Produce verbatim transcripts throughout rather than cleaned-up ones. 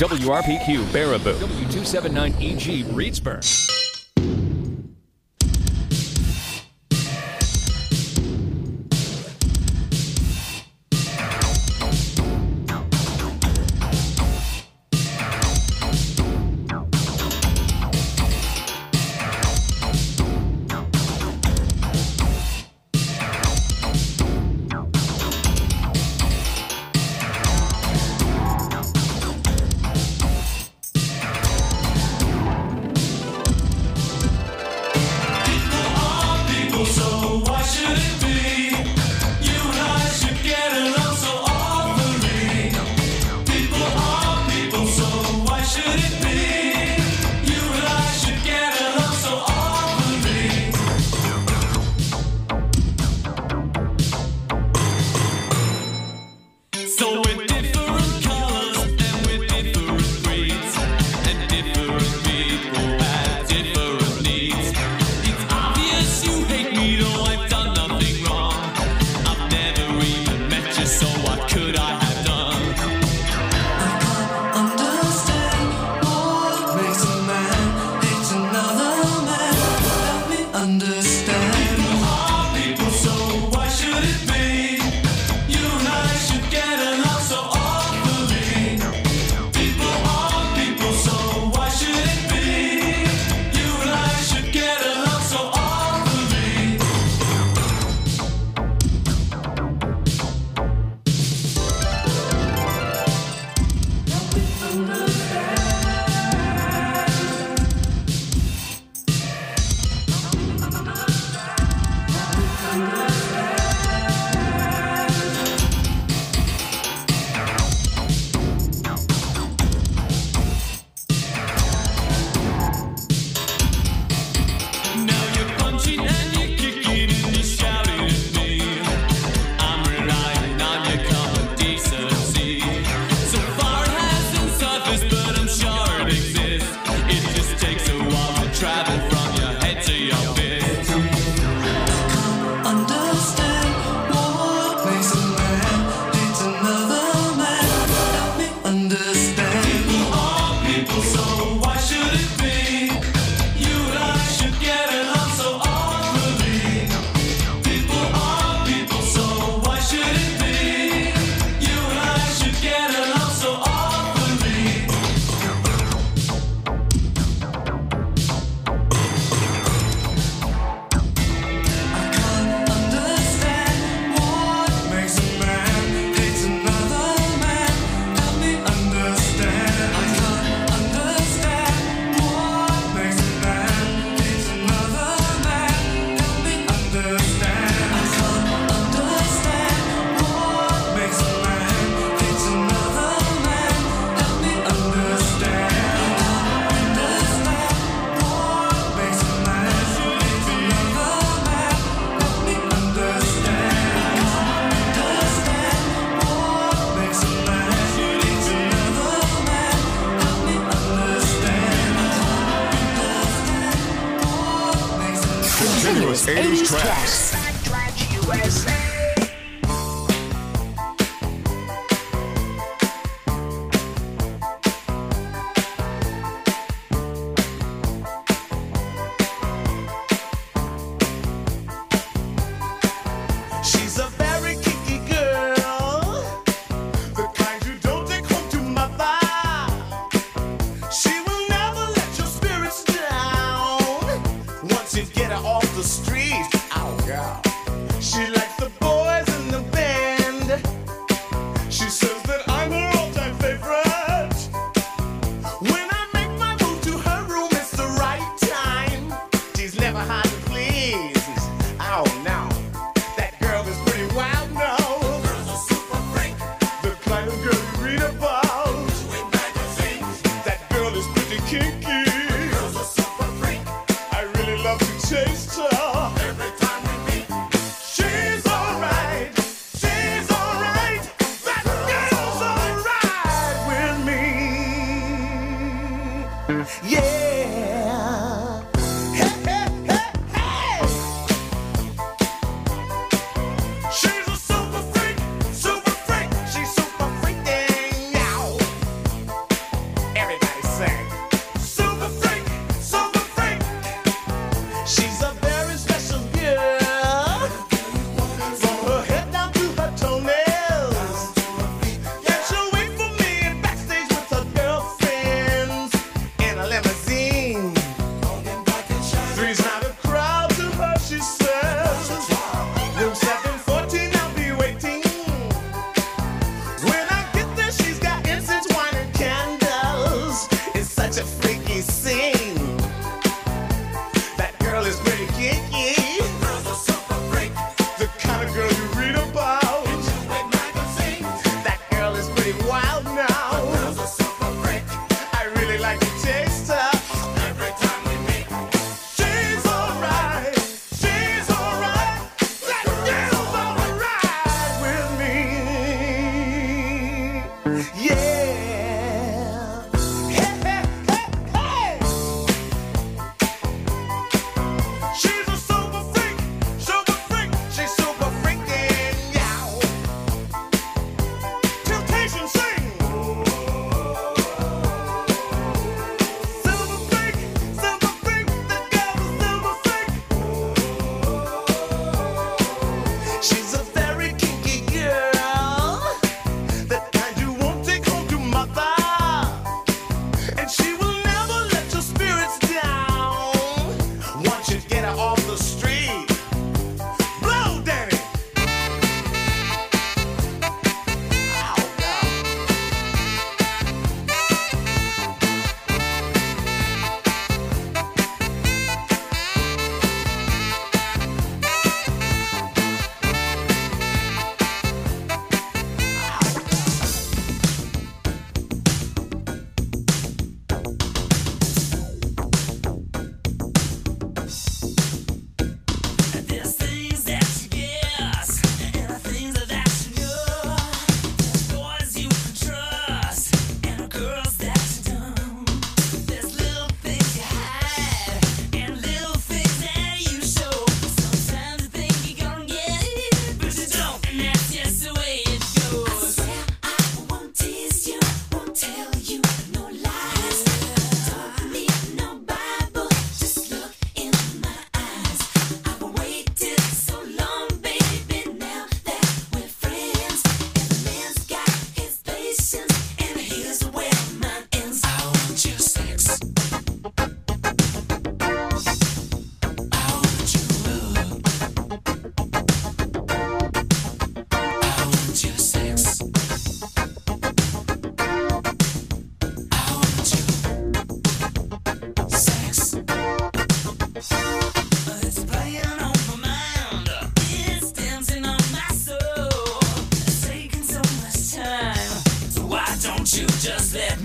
W R P Q Baraboo, W two seventy-nine E G Reedsburg. eighties tracks. She's a very kinky girl, the kind you don't take home to mother. She will never let your spirits down once you get her off the street. Oh, God.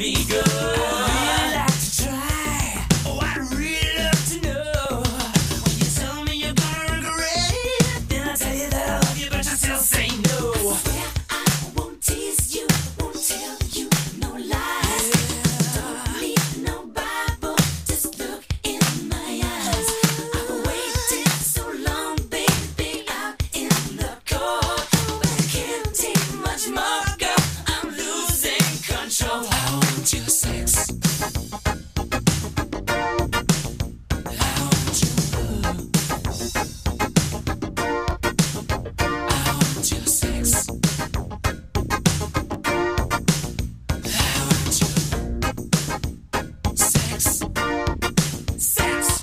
me go. I'd like to try. Oh, I'd really love to know. When you tell me you're gonna regret it, then I tell you that I love you, but you still say no. I swear I won't tease you, won't tell you no lies. Don't need no Bible, just look in my eyes. I've waited so long, baby, out in the cold, but I can't take much more, girl. I'm losing control. I want your sex. I want your love. I want your sex. I want your sex. Sex.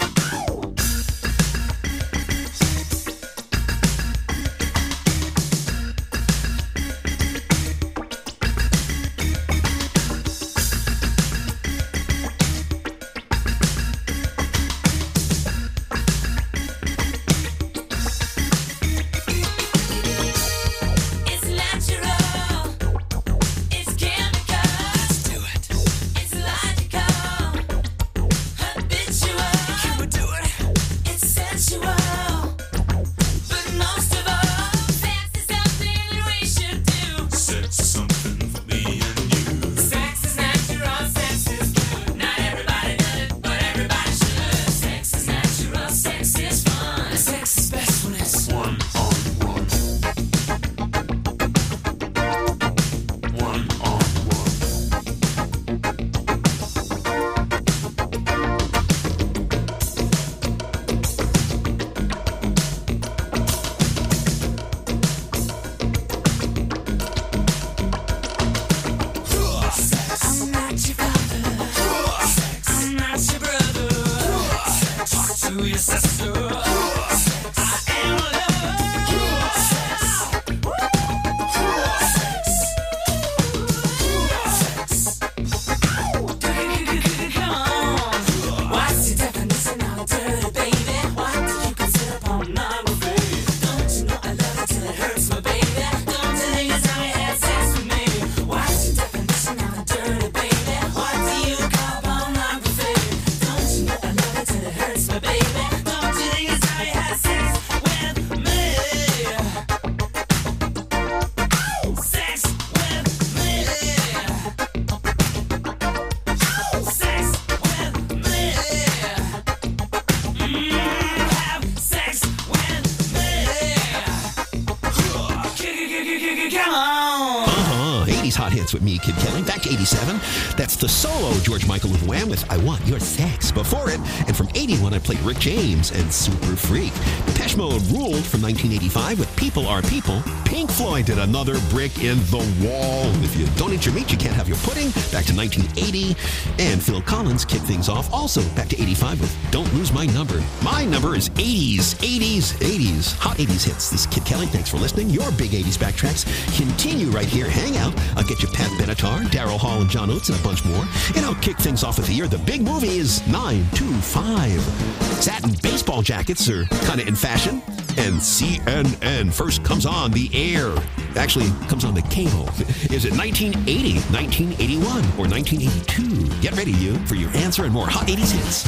It's natural. It's chemical. Let's do it. It's logical. Habitual. Can we do it? It's sensual. But most of all, sex is something that we should do. Sex is something for me and you. Sex is natural. Sex is good. Not everybody does it, but everybody should. Sex is natural. Sex is fun. Sex is best when it's One on one. One on one. I'm not your father. I'm not your brother. Talk to your sister. I am a lover. Come on. What's your definition of dirty, baby? What do you consider pornography? Don't you know I love it till it hurts my baby? Don't you think it's time you had sex with me? What's your definition of dirty, baby? What do you call pornography? Don't you know I love it till it hurts my baby? Don't you think it's time you had sex with me? Sex with me. Sex with me. Mm, have sex with me. Come on. Uh-huh. eighties hot hits with me, Kid Kelly. Back to eighty-seven. That's the solo George Michael with Wham with I Want Your Sex. Before it, and from eighty-one, I played Rick James and Super Freak. Depeche Mode ruled from nineteen eighty-five with People Are People. Pink Floyd did Another Brick in the Wall. If you don't eat your meat, you can't have your pudding. Back to nineteen eighty. And Phil Collins kicked things off also back to eighty-five with Don't Lose My Number. My number is eighties, eighties, eighties. Hot eighties hits. This is Kid Kelly. Thanks for listening. Your big eighties backtracks continue right here. Hang out. I'll get you Pat Benatar, Daryl Hall, and John Oates, and a bunch more. And I'll kick things off with the year. The big movie is nine two five. Satin baseball jackets are kind of in fashion. And C N N first comes on the air. Actually, comes on the cable. Is it nineteen eighty, nineteen eighty-one, or nineteen eighty-two? Get ready, you, for your answer and more hot eighties hits.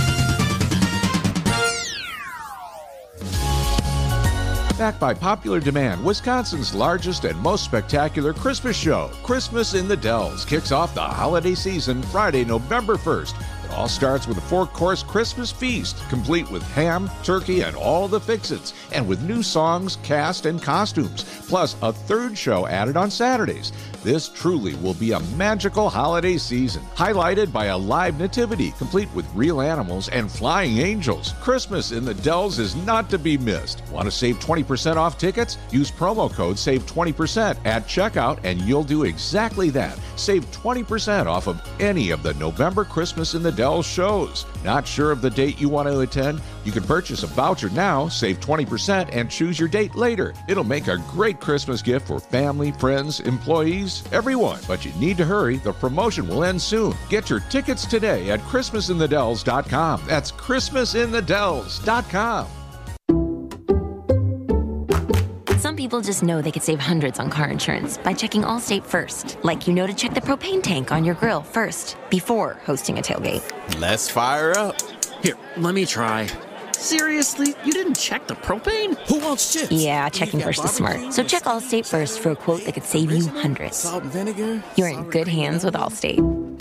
Backed by popular demand, Wisconsin's largest and most spectacular Christmas show, Christmas in the Dells, kicks off the holiday season Friday, November first. It all starts with a four-course Christmas feast, complete with ham, turkey, and all the fix-its, and with new songs, cast, and costumes, plus a third show added on Saturdays. This truly will be a magical holiday season, highlighted by a live nativity, complete with real animals and flying angels. Christmas in the Dells is not to be missed. Want to save twenty percent off tickets? Use promo code SAVE twenty percent at checkout and you'll do exactly that. Save twenty percent off of any of the November Christmas in the Dells shows. Not sure of the date you want to attend? You can purchase a voucher now, save twenty percent, and choose your date later. It'll make a great Christmas gift for family, friends, employees, everyone. But you need to hurry. The promotion will end soon. Get your tickets today at Christmas in the Dells dot com. That's Christmas in the Dells dot com. Some people people just know they could save hundreds on car insurance by checking Allstate first. Like you know to check the propane tank on your grill first before hosting a tailgate. Let's fire up. Here, let me try. Seriously? You didn't check the propane? Who wants chips? Yeah, checking first is smart. So check Allstate first for a quote that could save you hundreds. Salt and vinegar. You're in good hands with Allstate.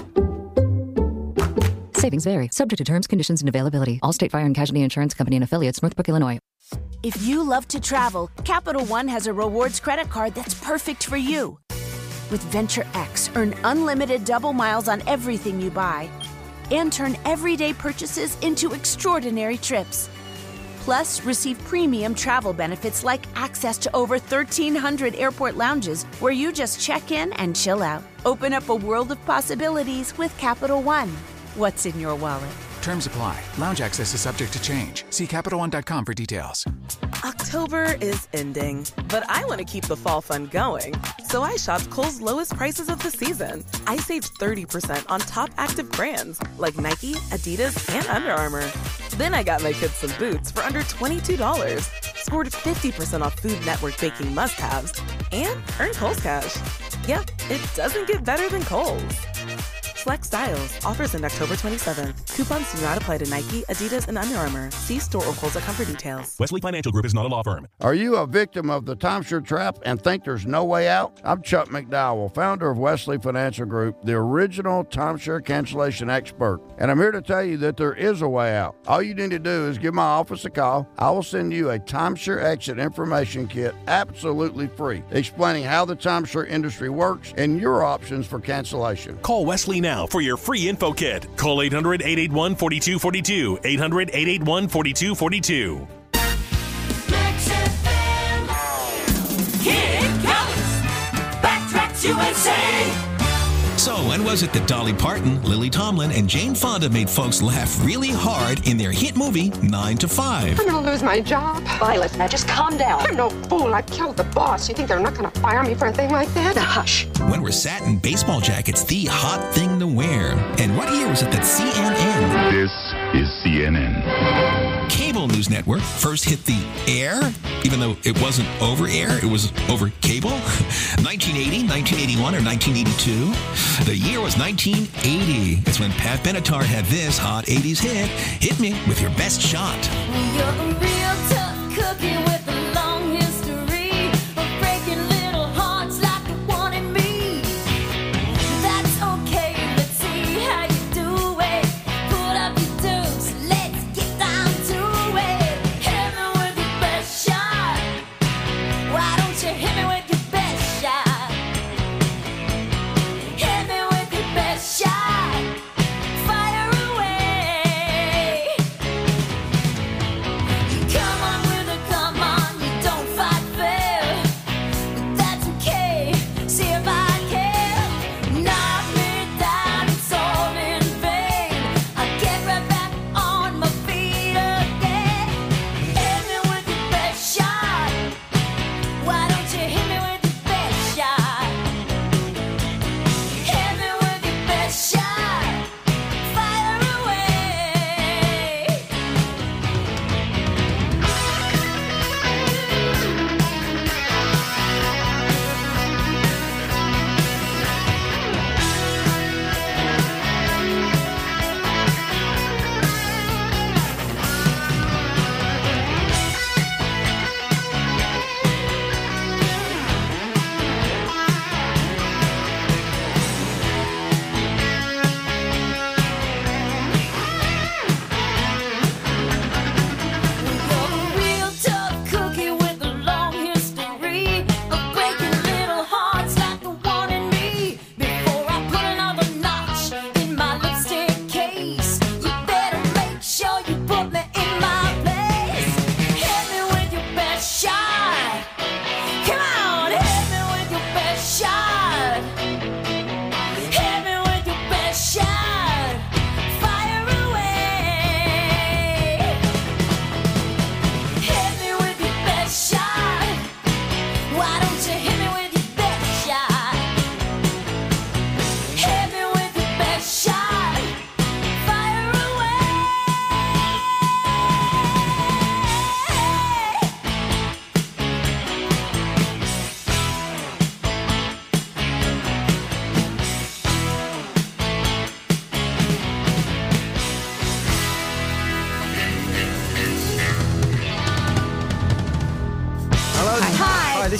Savings vary, subject to terms, conditions, and availability. Allstate Fire and Casualty Insurance Company and affiliates, Northbrook, Illinois. If you love to travel, Capital One has a rewards credit card that's perfect for you. With Venture X, earn unlimited double miles on everything you buy and turn everyday purchases into extraordinary trips. Plus, receive premium travel benefits like access to over thirteen hundred airport lounges where you just check in and chill out. Open up a world of possibilities with Capital One. What's in your wallet? Terms apply. Lounge access is subject to change. See Capital One dot com for details. October is ending, but I want to keep the fall fun going. So I shopped Kohl's lowest prices of the season. I saved thirty percent on top active brands like Nike, Adidas, and Under Armour. Then I got my kids some boots for under twenty-two dollars, scored fifty percent off Food Network baking must-haves, and earned Kohl's Cash. Yeah, it doesn't get better than Kohl's. Flex styles. Offers end October twenty-seventh. Coupons do not apply to Nike, Adidas, and Under Armour. See store or Kohl's dot com for details. Wesley Financial Group is not a law firm. Are you a victim of the timeshare trap and think there's no way out? I'm Chuck McDowell, founder of Wesley Financial Group, the original timeshare cancellation expert. And I'm here to tell you that there is a way out. All you need to do is give my office a call. I will send you a timeshare exit information kit absolutely free, explaining how the timeshare industry works and your options for cancellation. Call Wesley now for your free info kit. Call eight hundred, eight eight one, four two four two. eight hundred, eight eight one, four two four two. Here it comes! Backtracks U S A! So when was it that Dolly Parton, Lily Tomlin, and Jane Fonda made folks laugh really hard in their hit movie, nine to five? I'm gonna lose my job. Violet, now just calm down. I'm no fool. I killed the boss. You think they're not gonna fire me for a thing like that? Now, hush. When were satin baseball jackets the hot thing to wear? And what year was it that C N N? This is C N N. Cable News Network first hit the air, even though it wasn't over air, it was over cable. nineteen eighty, nineteen eighty-one, or nineteen eighty-two? The year was nineteen eighty. It's when Pat Benatar had this hot eighties hit, Hit Me With Your Best Shot. You're a real tough cookie with a long history of breaking little hearts like the one in me. That's okay, let's see how you do it. Pull up your dukes, let's get down to it. Hit me with your best shot. Why don't you hit me with your best shot? Hit me with your best shot. Fire away. Come on with a come on.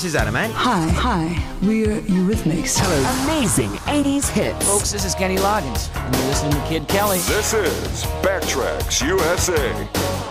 is Adam, eh? Hi, hi. We're Eurythmics. Hello. Amazing eighties hits. Folks, this is Kenny Loggins, and you're listening to Kid Kelly. This is Backtracks U S A.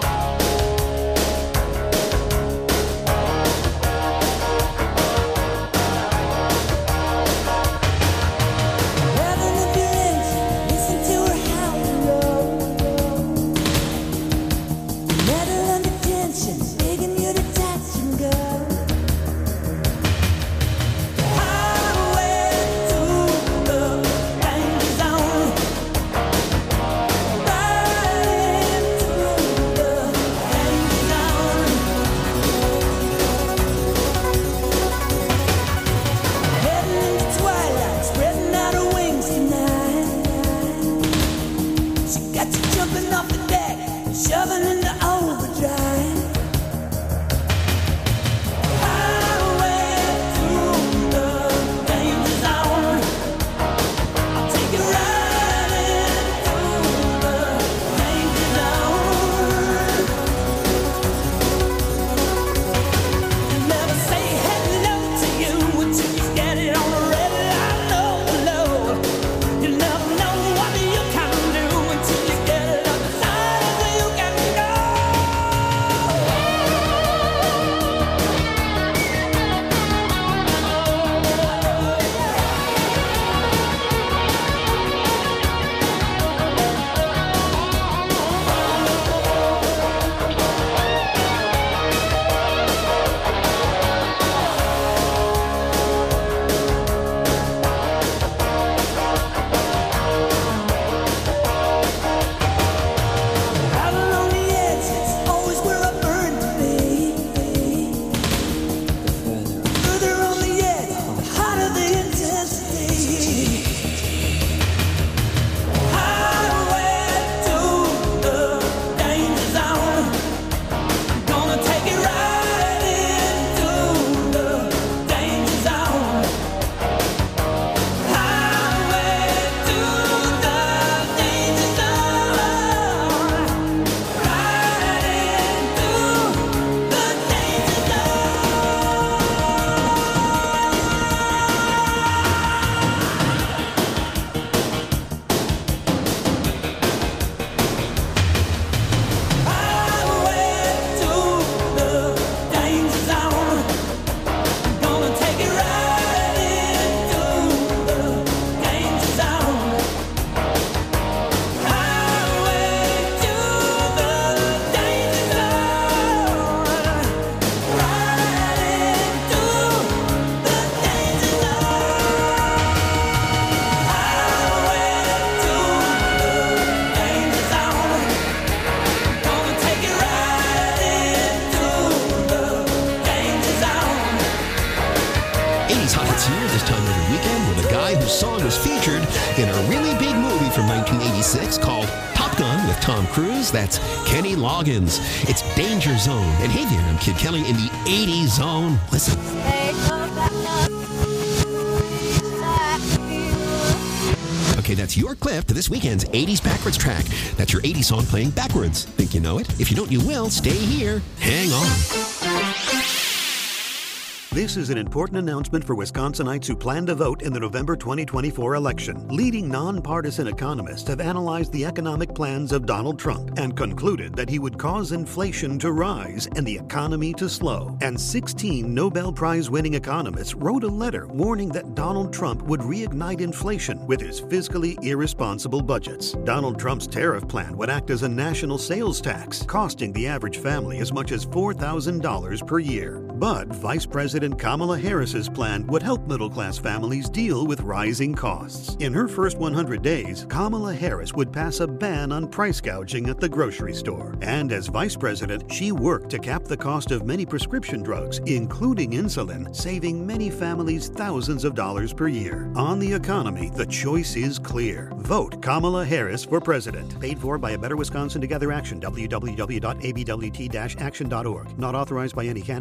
That's Kenny Loggins. It's Danger Zone. And hey there, I'm Kid Kelly in the eighties zone. Listen. Okay, that's your clip to this weekend's eighties backwards track. That's your eighties song playing backwards. Think you know it? If you don't, you will. Stay here. Hang on. This is an important announcement for Wisconsinites who plan to vote in the November twenty twenty-four election. Leading nonpartisan economists have analyzed the economic plans of Donald Trump and concluded that he would cause inflation to rise and the economy to slow. And sixteen Nobel Prize-winning economists wrote a letter warning that Donald Trump would reignite inflation with his fiscally irresponsible budgets. Donald Trump's tariff plan would act as a national sales tax, costing the average family as much as four thousand dollars per year. But Vice President Kamala Harris's plan would help middle-class families deal with rising costs. In her first one hundred days, Kamala Harris would pass a ban on price gouging at the grocery store. And as Vice President, she worked to cap the cost of many prescription drugs, including insulin, saving many families thousands of dollars per year. On the economy, the choice is clear. Vote Kamala Harris for president. Paid for by a Better Wisconsin Together Action, w w w dot a b w t dash action dot org. Not authorized by any candidate or candidate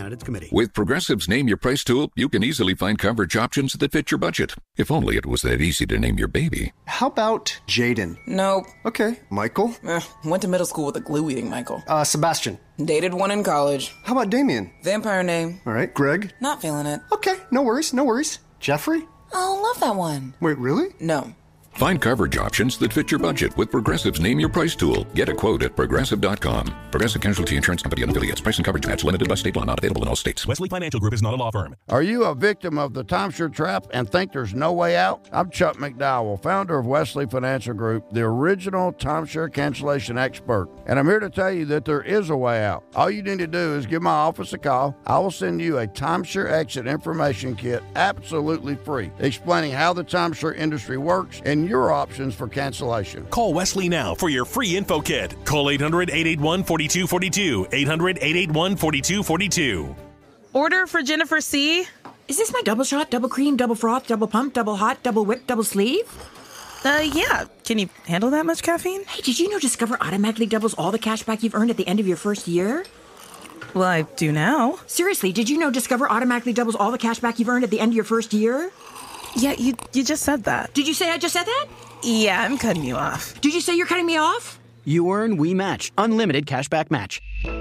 Candidates Committee. With Progressive's Name Your Price tool, you can easily find coverage options that fit your budget. If only it was that easy to name your baby. How about Jaden? Nope. Okay. Michael? Eh, went to middle school with a glue-eating Michael. Uh, Sebastian? Dated one in college. How about Damien? Vampire name. All right. Greg? Not feeling it. Okay. No worries. No worries. Jeffrey? Oh, love that one. Wait, really? No. Find coverage options that fit your budget with Progressive's Name Your Price tool. Get a quote at progressive dot com. Progressive Casualty Insurance Company and affiliates. Price and coverage match limited by state law. Not available in all states. Wesley Financial Group is not a law firm. Are you a victim of the timeshare trap and think there's no way out? I'm Chuck McDowell, founder of Wesley Financial Group, the original timeshare cancellation expert. And I'm here to tell you that there is a way out. All you need to do is give my office a call. I will send you a timeshare exit information kit absolutely free, explaining how the timeshare industry works and your options for cancellation. Call Wesley now for your free info kit. Call eight hundred, eight eight one, four two four two. eight hundred, eight eight one, four two four two. Order for Jennifer C. Is this my double shot, double cream, double froth, double pump, double hot, double whip, double sleeve? Uh, yeah. Can you handle that much caffeine? Hey, did you know Discover automatically doubles all the cash back you've earned at the end of your first year? Well, I do now. Seriously, did you know Discover automatically doubles all the cash back you've earned at the end of your first year? Yeah, you you just said that. Did you say I just said that? Yeah, I'm cutting you off. Did you say you're cutting me off? You earn, we match. Unlimited cashback match.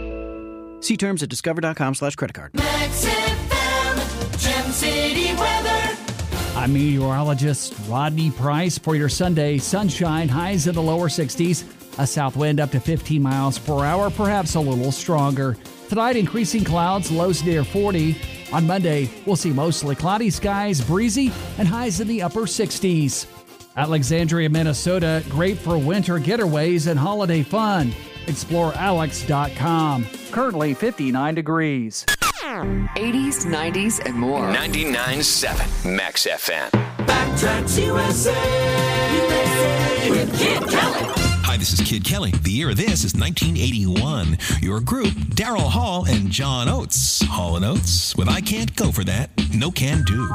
See terms at discover.com slash credit card. Max F M, Gem City weather. I'm meteorologist Rodney Price for your Sunday sunshine. Highs in the lower sixties. A south wind up to fifteen miles per hour, perhaps a little stronger. Tonight, increasing clouds, lows near forty. On Monday, we'll see mostly cloudy skies, breezy, and highs in the upper sixties. Alexandria, Minnesota, great for winter getaways and holiday fun. Explore alex dot com. Currently fifty-nine degrees. eighties, nineties, and more. ninety-nine point seven Max F M. Backtracks U S A. U S A with Kid Kelly. Hi, this is Kid Kelly. The year of this is nineteen eighty-one. Your group, Daryl Hall and John Oates. Hall and Oates, with I Can't Go For That, No Can Do.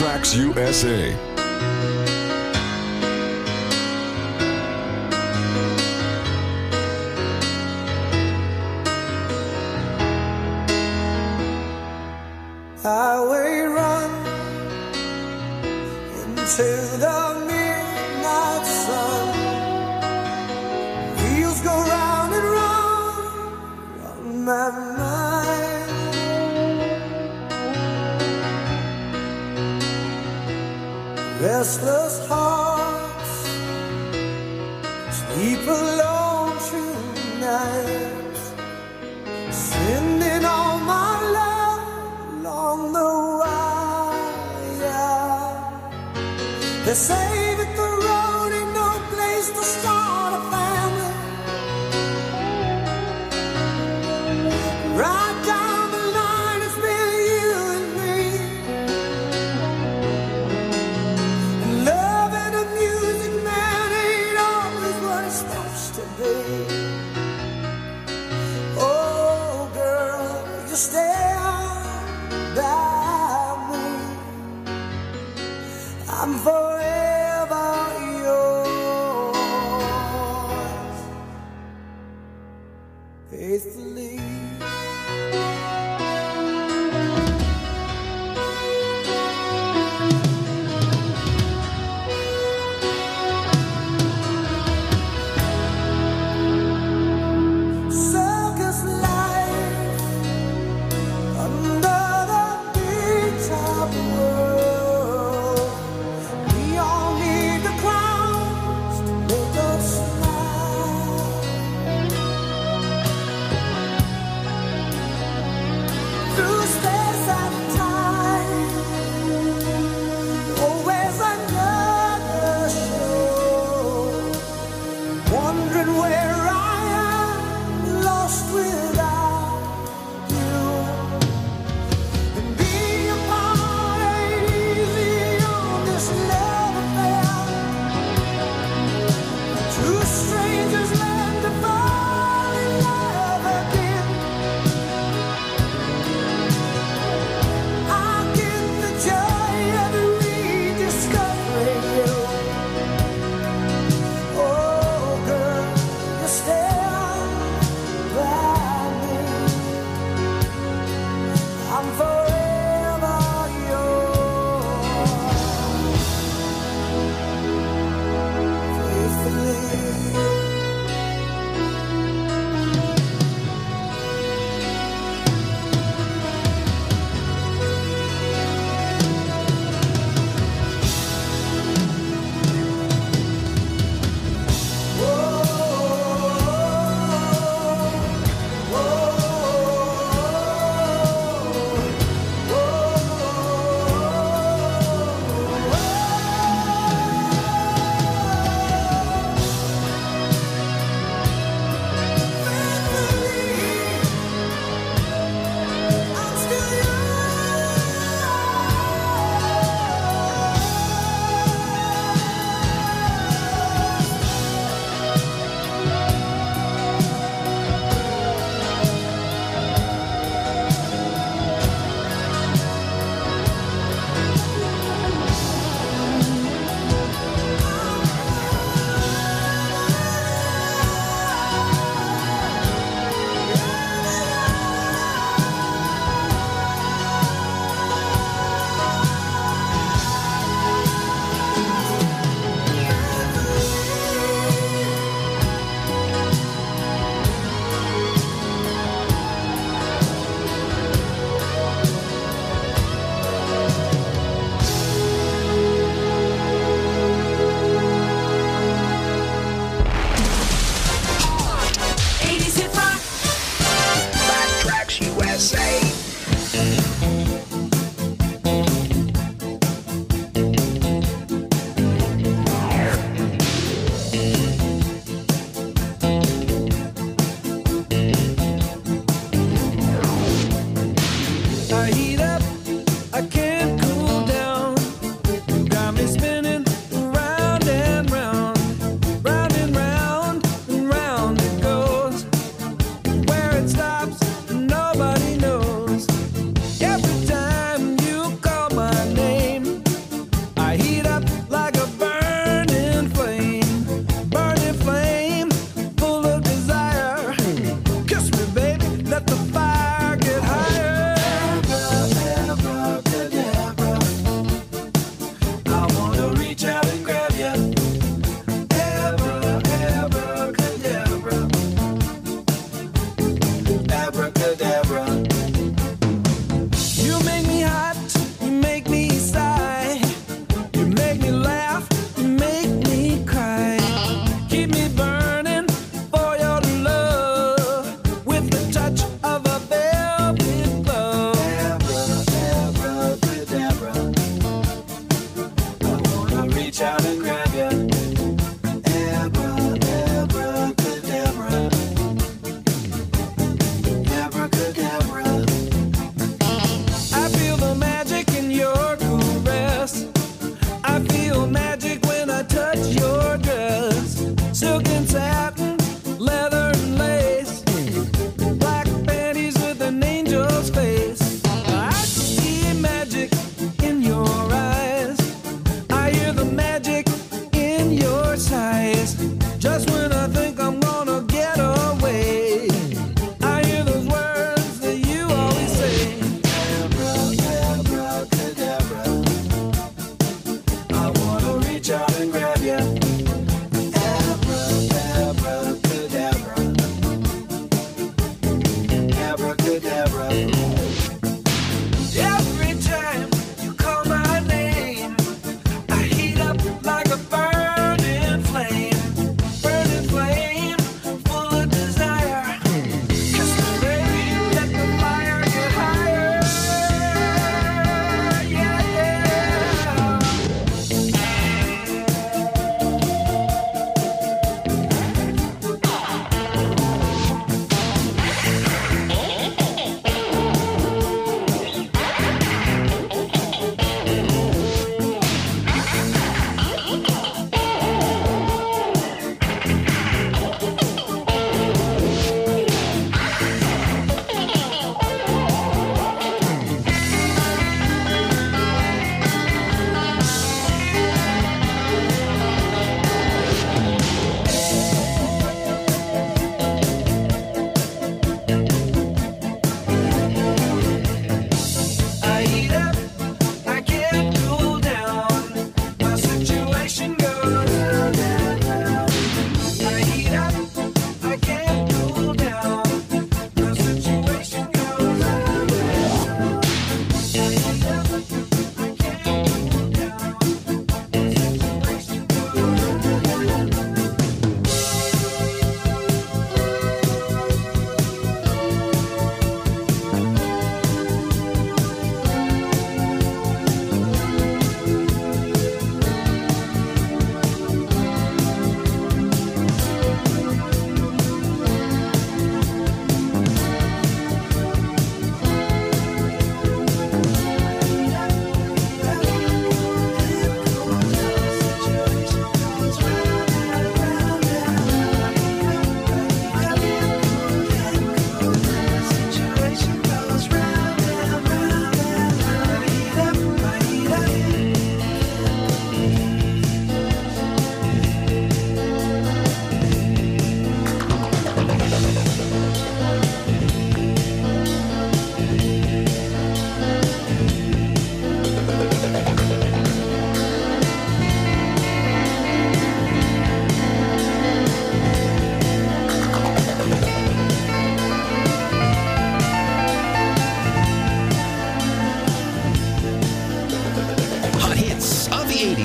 Tracks U S A. Highway run into the midnight sun. Wheels go round and round on my mind. Restless hearts sleep alone tonight, sending all my love along the wire. They say that the road ain't no place to start a family. Right down the line, it's been you and me. And love and the music, man, ain't always what it's supposed to be. Oh, girl, you stay by me. I'm forever yours, faithfully. Circus life under the big top world. We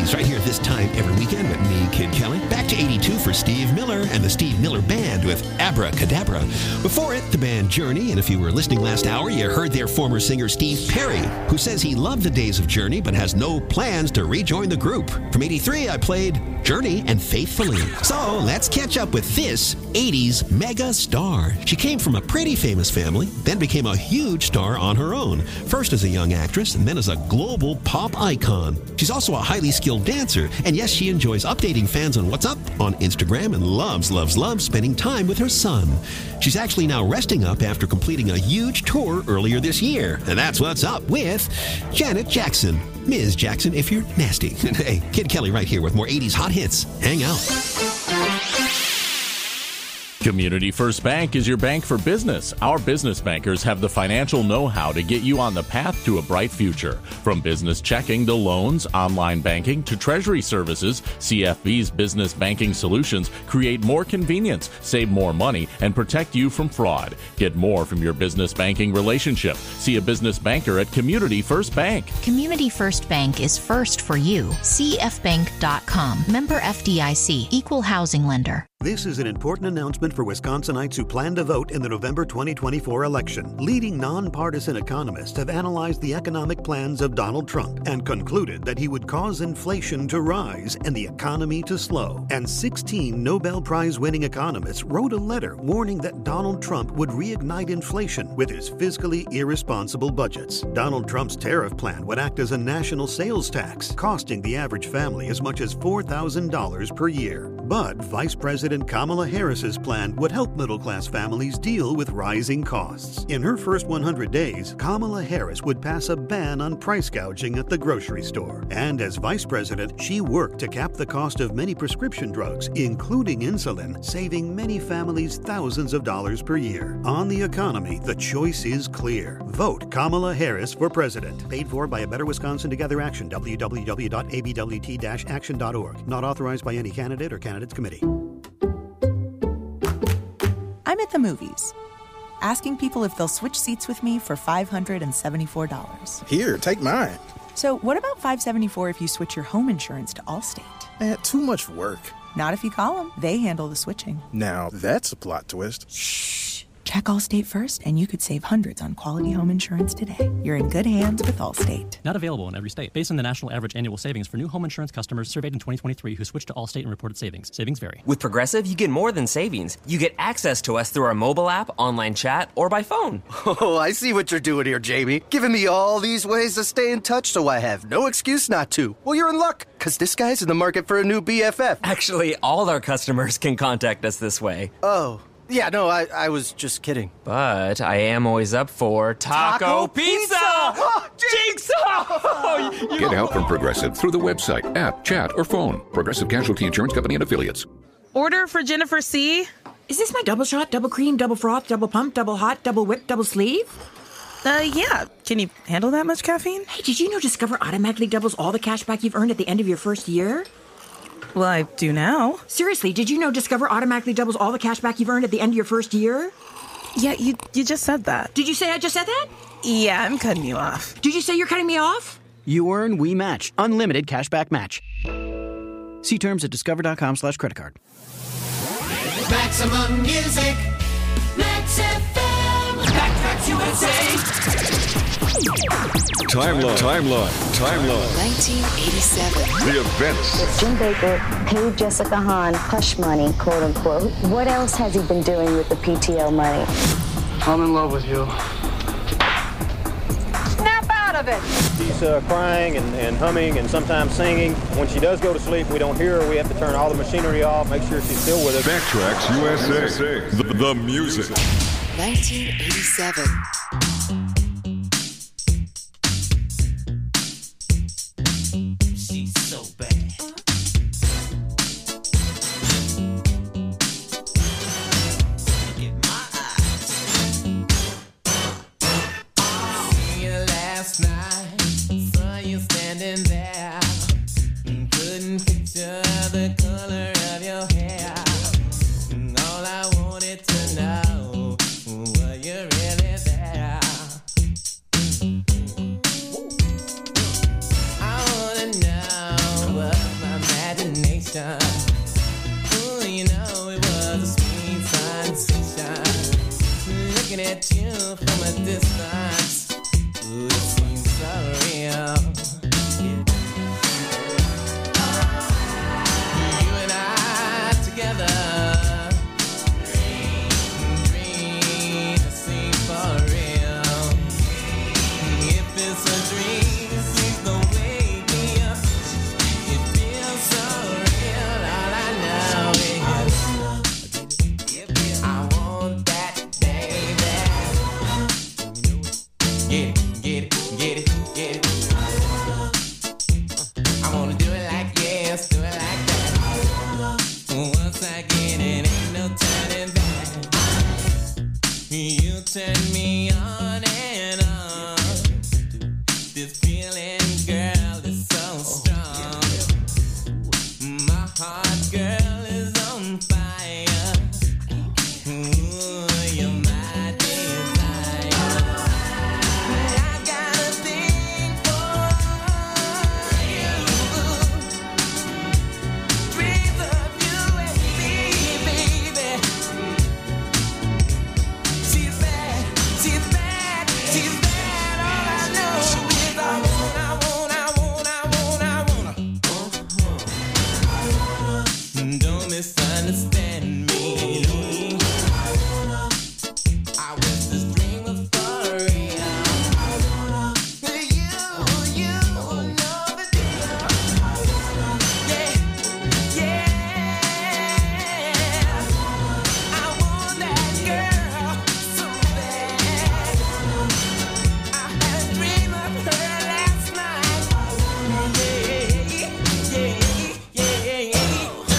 eighties right here at this time every weekend with me, Kid Kelly. Back to eighty-two for Steve Miller and the Steve Miller Band with Abracadabra. Before it, the band Journey, and if you were listening last hour, you heard their former singer Steve Perry, who says he loved the days of Journey but has no plans to rejoin the group. From eighty-three, I played Journey and Faithfully. So let's catch up with this eighties mega star. She came from a pretty famous family, then became a huge star on her own, first as a young actress and then as a global pop icon. She's also a highly skilled dancer, and yes, she enjoys updating fans on what's up on Instagram and loves, loves, loves spending time with her son. She's actually now resting up after completing a huge tour earlier this year, and that's what's up with Janet Jackson. Miz Jackson, if you're nasty. Hey, Kid Kelly right here with more eighties hot hits. Hang out. Community First Bank is your bank for business. Our business bankers have the financial know-how to get you on the path to a bright future. From business checking to loans, online banking to treasury services, C F B's business banking solutions create more convenience, save more money, and protect you from fraud. Get more from your business banking relationship. See a business banker at Community First Bank. Community First Bank is first for you. C F bank dot com. Member F D I C. Equal housing lender. This is an important announcement for Wisconsinites who plan to vote in the November twenty twenty-four election. Leading nonpartisan economists have analyzed the economic plans of Donald Trump and concluded that he would cause inflation to rise and the economy to slow. And sixteen Nobel Prize-winning economists wrote a letter warning that Donald Trump would reignite inflation with his fiscally irresponsible budgets. Donald Trump's tariff plan would act as a national sales tax, costing the average family as much as four thousand dollars per year. But Vice President Kamala Harris's plan would help middle-class families deal with rising costs. In her first one hundred days, Kamala Harris would pass a ban on price gouging at the grocery store. And as vice president, she worked to cap the cost of many prescription drugs, including insulin, saving many families thousands of dollars per year. On the economy, the choice is clear. Vote Kamala Harris for president. Paid for by a Better Wisconsin Together Action, w w w dot a b w t dash action dot org. Not authorized by any candidate or candidates committee. I'm at the movies, asking people if they'll switch seats with me for five hundred seventy-four dollars. Here, take mine. So what about five hundred seventy-four dollars if you switch your home insurance to Allstate? Eh, too much work. Not if you call them. They handle the switching. Now, that's a plot twist. Shh. Check Allstate first, and you could save hundreds on quality home insurance today. You're in good hands with Allstate. Not available in every state. Based on the national average annual savings for new home insurance customers surveyed in twenty twenty-three who switched to Allstate and reported savings. Savings vary. With Progressive, you get more than savings. You get access to us through our mobile app, online chat, or by phone. Oh, I see what you're doing here, Jamie. Giving me all these ways to stay in touch so I have no excuse not to. Well, you're in luck, because this guy's in the market for a new B F F. Actually, all our customers can contact us this way. Oh. Yeah, no, I, I was just kidding. But I am always up for Taco, Taco Pizza! Oh, Jinx! Oh, you... Get help from Progressive through the website, app, chat, or phone. Progressive Casualty Insurance Company and Affiliates. Order for Jennifer C. Is this my double shot, double cream, double froth, double pump, double hot, double whip, double sleeve? Uh, yeah. Can you handle that much caffeine? Hey, did you know Discover automatically doubles all the cash back you've earned at the end of your first year? Well, I do now. Seriously, did you know Discover automatically doubles all the cash back you've earned at the end of your first year? Yeah, you you just said that. Did you say I just said that? Yeah, I'm cutting you off. Did you say you're cutting me off? You earn, we match. Unlimited cash back match. See terms at discover.com slash credit card. Maximum music. Max F M. Backtracks U S A. Timeline, timeline, timeline. nineteen eighty-seven. The events. If Jim Baker paid Jessica Hahn hush money, quote unquote, what else has he been doing with the P T O money? I'm in love with you. Snap out of it! She's uh, crying and, and humming and sometimes singing. When she does go to sleep, we don't hear her. We have to turn all the machinery off, make sure she's still with us. Backtracks U S A. The, the music. nineteen eighty-seven. She's so bad. In my eyes. See you last night. Saw you standing there. Couldn't picture the color of your hair. All I wanted to know, were you really there? sensation. Ooh, you know it was a sweet sensation. Looking at you from a distance. Ooh, it seems so real. You and I together. Dream, dream, it seems for real. If it's a dream, please don't wake me up. It feels so real. All I know is I want that, baby. Get it, get it, get it, get it. I wanna do it like yes, do it like that. Once I get it, ain't no turning back. You turn me on and on. This feeling, girl, is so strong. My heart, girl, is on fire. Ooh, you're my desire. I got a thing for you. Dreams of you and me, baby. She's bad, she's bad, she's bad. All I know is I want, I want, I want, I want, I want. Don't misunderstand me. I wish this dream was for real. You, you know the deal. Yeah, yeah. I want that girl so bad. I had a dream of her last night. Yeah, yeah, yeah, yeah.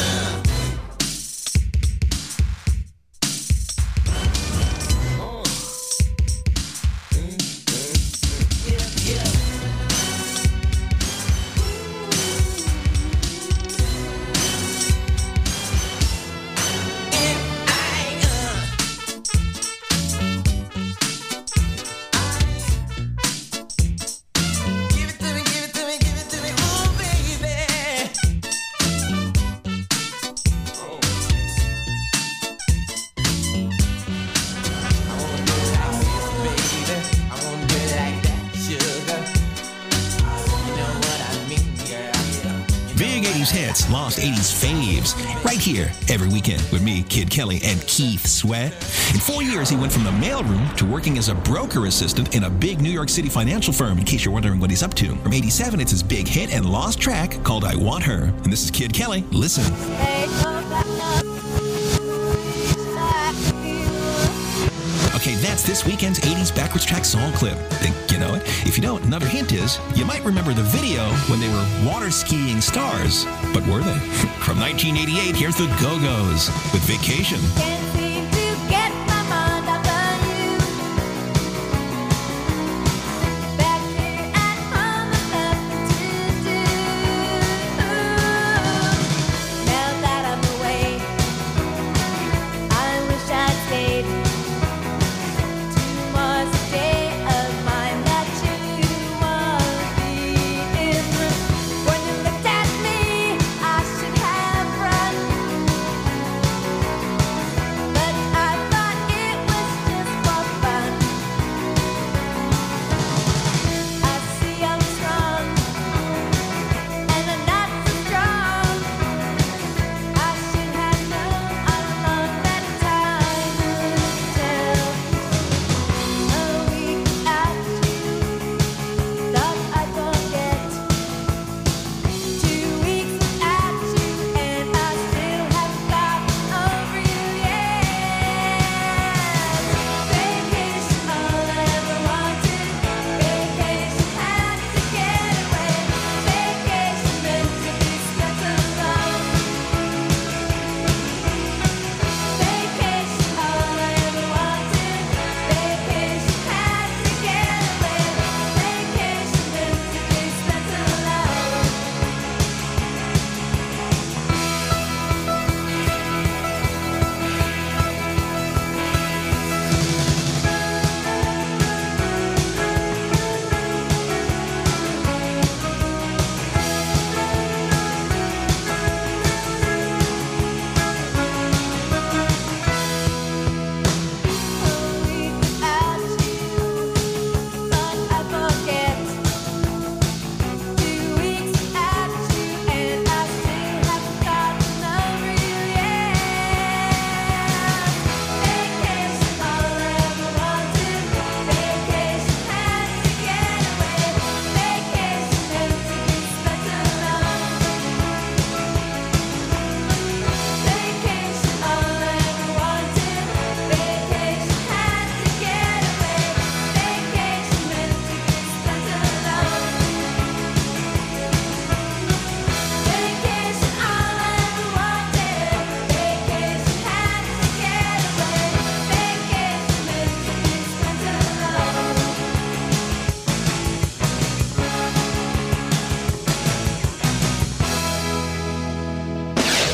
Big eighties hits, lost eighties faves. Right here, every weekend with me, Kid Kelly, and Keith Sweat. In four years, he went from the mailroom to working as a broker assistant in a big New York City financial firm, in case you're wondering what he's up to. From eighty-seven, it's his big hit and lost track called I Want Her. And this is Kid Kelly. Listen. Okay, that's this weekend's eighties backwards track song clip. Think you know it? If you don't, another hint is you might remember the video when they were water skiing stars. But were they? From nineteen eighty-eight, here's the Go-Go's with Vacation.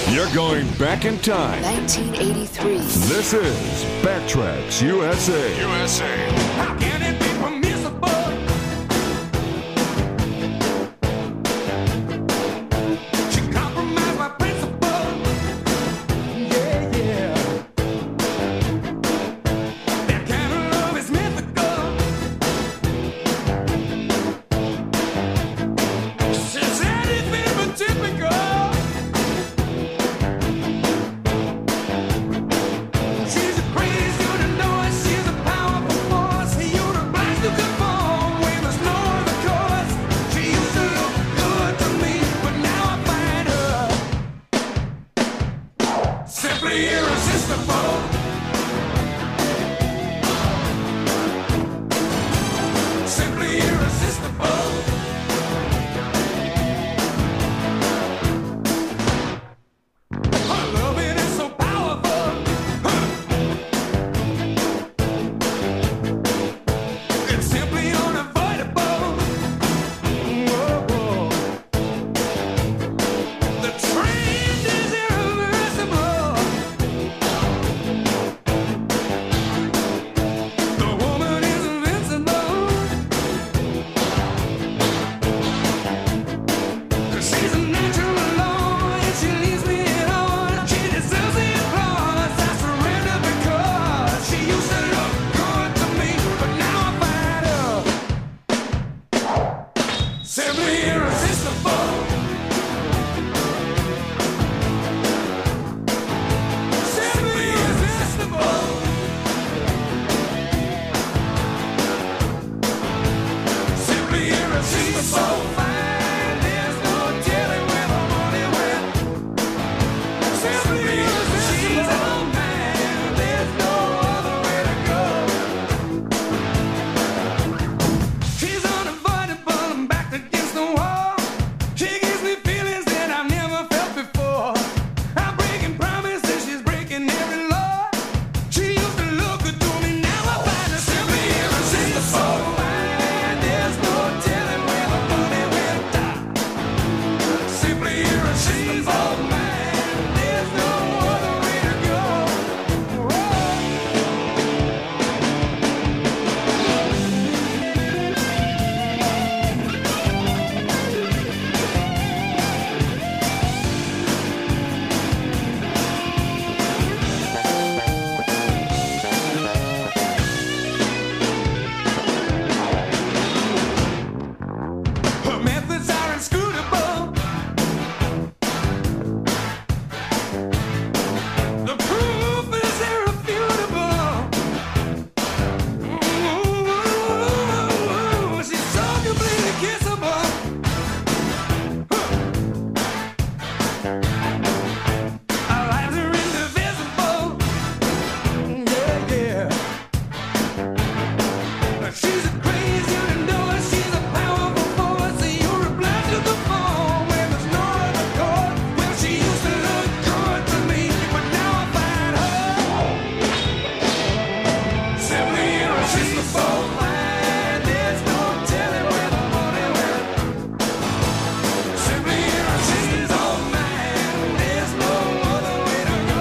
You're going back in time. nineteen eighty-three. This is Backtracks U S A. U S A. How can it be permissible? She compromised my principle. Yeah, yeah. That kind of love is mythical. She's anything but typical. She's a crazy, you to know it. She's a powerful force. You to blind to conform when there's no other cause. She used to look good to me, but now I find her simply irresistible. Simply irresistible. Her loving is so powerful. It's simply unavoidable. Whoa. The trend is irreversible. The woman is invincible. She's a natural law, and she leaves me at all. She deserves the applause. I surrender because she used to look good to me, but now I find her simply irresistible. Simply irresistible. Simply irresistible. She's so fine, there's no telling where the money went. Simply irresistible. She's all mine, there's no other way to go. She's unavoidable, I'm backed against the wall. She gives me feelings that I've never felt before. I'm breaking promises, she's breaking every law. She used to look good to me, now I find her simply irresistible. And there's no telling where the money went. Simply irresistible, man. There's no other way to go. Her methods are inscrutable. The proof is irrefutable. Ooh, she's so completely kissable. Our lives are indivisible. Yeah, yeah. She's a crazy, you know it. She's a powerful force. You're a blind to the fall when there's no other cause. Well, she used to look good to me, but now I find her simply irresistible. And there's no telling where the money went. Simply irresistible, man. There's no other way to go.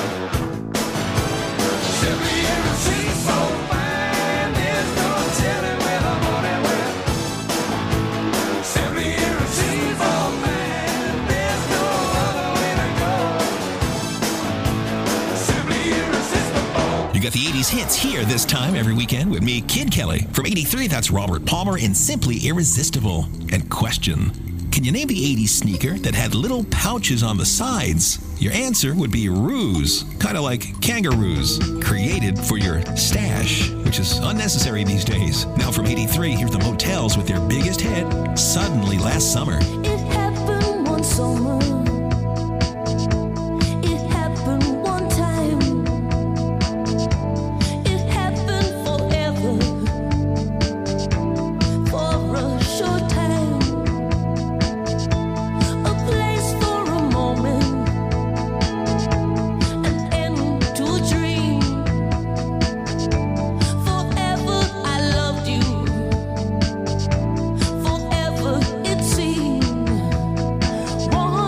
Simply irresistible, man. There's no telling where the money went. Simply irresistible, man. There's no other way to go. Simply irresistible. You got the eighties hits here this time every weekend with me, Kid Kelly. From eighty-three, that's Robert Palmer in Simply Irresistible. And question, can you name the eighties sneaker that had little pouches on the sides? Your answer would be Ruse, kind of like kangaroos, created for your stash, which is unnecessary these days. Now from eighty-three, here's the Motels with their biggest hit, Suddenly Last Summer. It happened one summer. It happened one time. It happened forever. For a short time. A place for a moment. An end to a dream. Forever I loved you. Forever it seemed.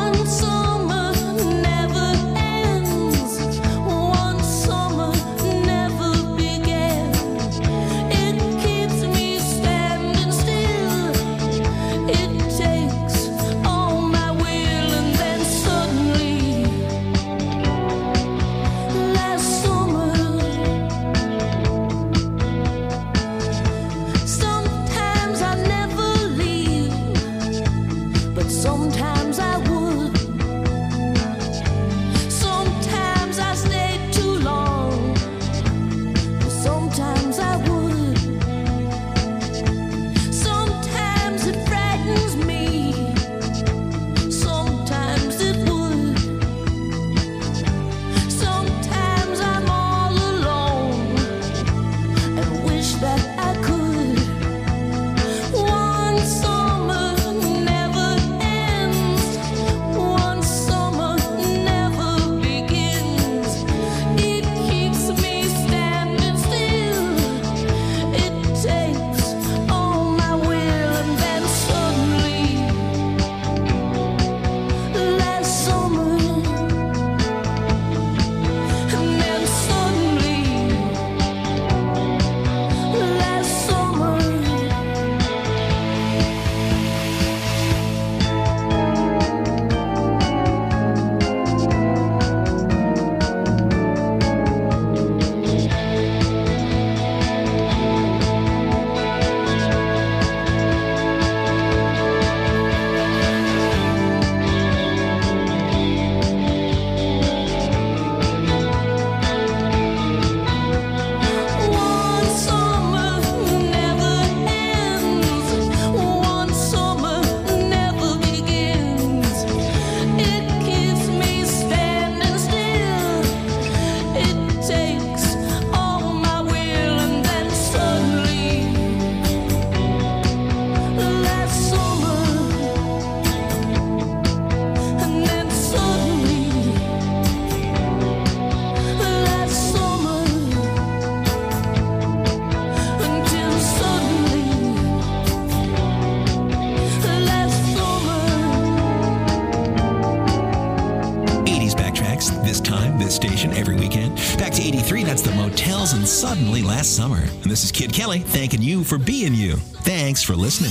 station every weekend. Back to eighty-three, that's the Motels and Suddenly Last Summer. And this is Kid Kelly thanking you for being you. Thanks for listening.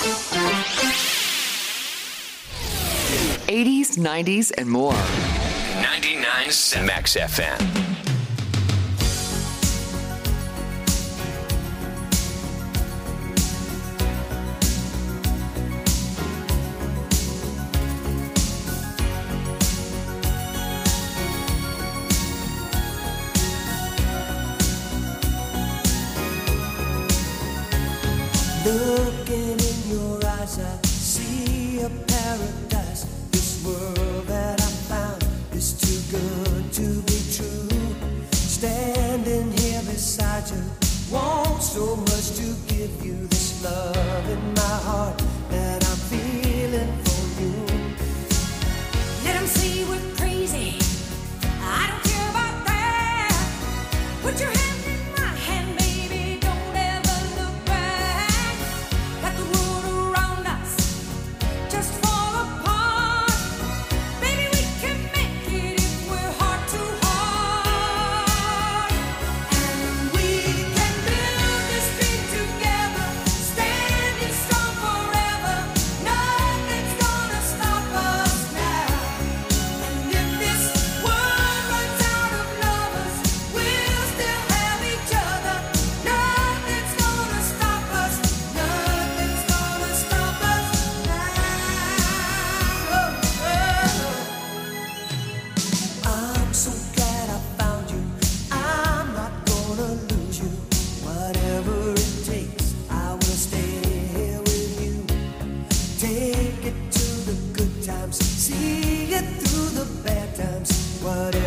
eighties, nineties, and more. ninety-nine point seven Max F M. Looking in your eyes, I see a paradise. This world that I found is too good to be true. Standing here beside you, want so much to give you this love in my heart that I'm feeling for you. Let 'em say we're crazy, I don't care about that. Put your hand in my hand, baby, don't ever look back. Let the world around us just fall apart. Baby, we can make it if we're heart to heart. And we can build this dream together, standing strong forever. Nothing's gonna stop us now. And if this world runs out of lovers, we'll still have each other. Nothing's gonna stop us. Nothing's gonna stop us now. I'm so glad I found you. I'm not gonna lose you. Whatever it takes, I will stay here with you. Take it to the good times, see it through the bad times. Whatever